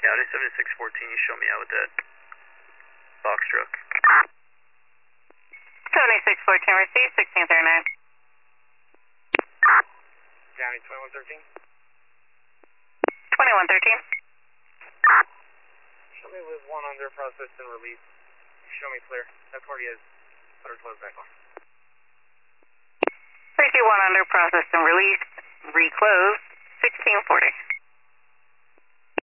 County 7614, you show me out with that box truck. 7614 received, 1639. County 2113. 2113. Show me with one under process and release. Show me clear. That's where he is. Put her close back on. 321 under process and release. Reclose, 1640.